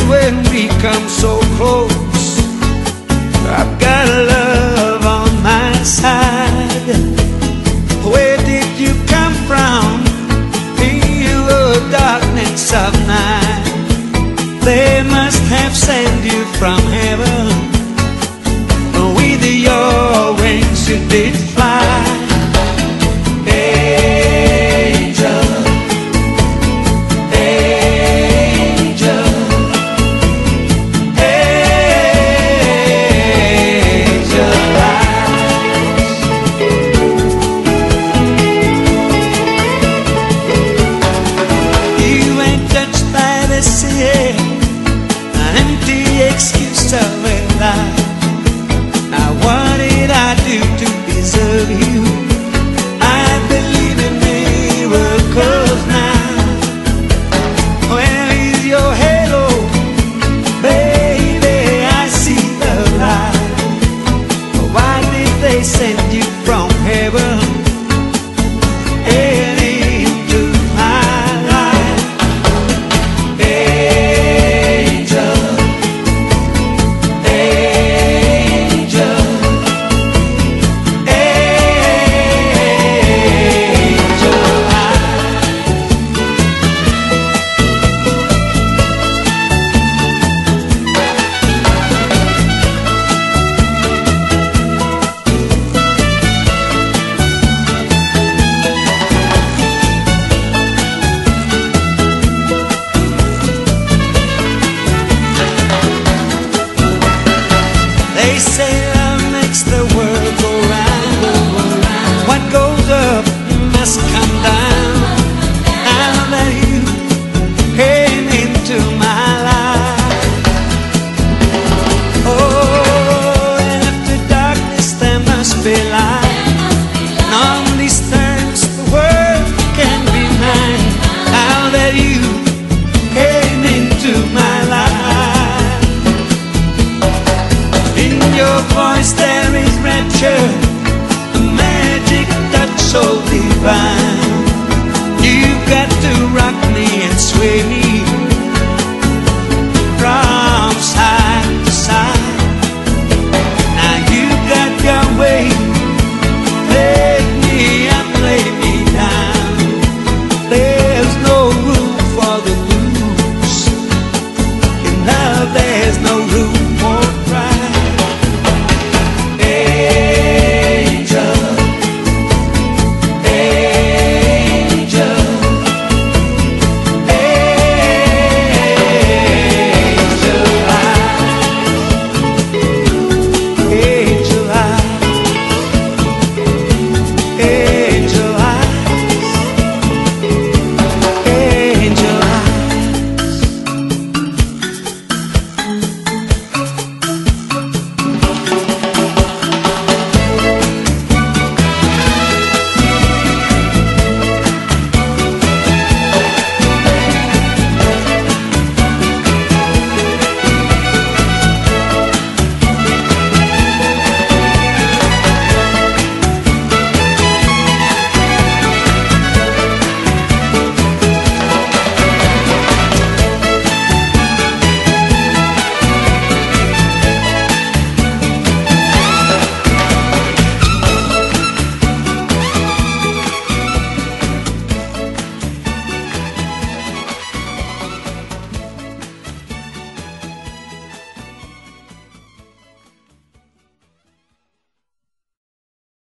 when we come so close. I've got love on my side. Where did you come from? In the darkness of night. They must have sent you from heaven. With your wings you did fly. An empty excuse of a lie. Now what did I do to deserve you? I believe in miracles now. Where is your halo? Baby, I see the light. Why did they send you from heaven? They say love makes the world go round. What goes up must come down. Now that you came into my life, oh, after darkness there must be light. And on these terms the world can be mine. Now that you came into my life, in your voice there is rapture.